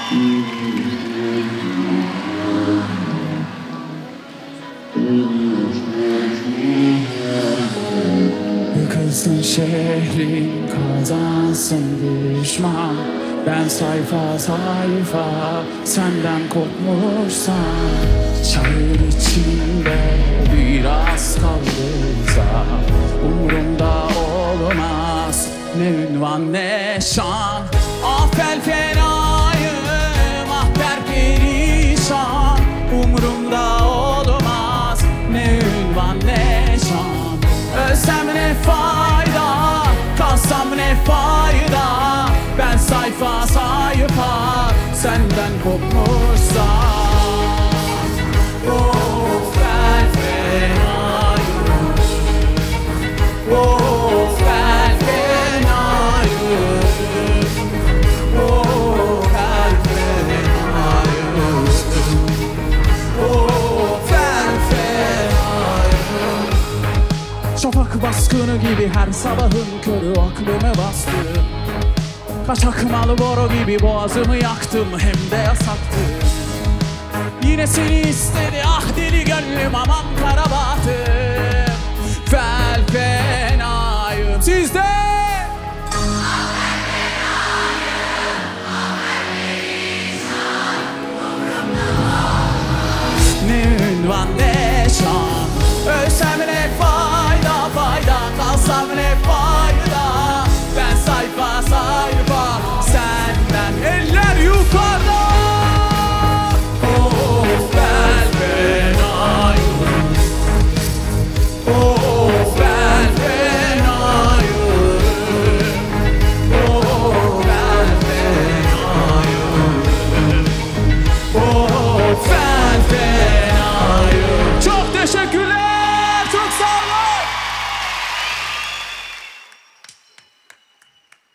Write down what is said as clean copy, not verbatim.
Yıkılsın şehrin, kazansın düşman. Ben sayfa sayfa senden kopmuşsam, çayır içinde biraz kaldıysa umurumda olmaz ne ünvan ne şan. Ah ben fenayım, ah perperişan. Umurumda olmaz ne ünvan ne şan. Ölsem ne fayda, kalsam ne fayda. Ben sayfa sayfa senden kopmuşsam. Oh ben fenayım, oh ben fenayım, oh ben fenayım, oh ben fenayım. Şafak baskını gibi her sabahın körü aklımı bastı. Kaçak mal boru gibi boğazımı yaktım, hem de yasaktı. Yine seni istedi ah deli gönlüm, aman karabahtım. Fel fenayım sizde. Ne ünvan ne şan. Ölsem ne fayda fayda, kalsam ne fayda. Ben sayfa sayfa senden, eller yukarıda. Oh ben fenayım, oh ben fenayım, oh ben fenayım, oh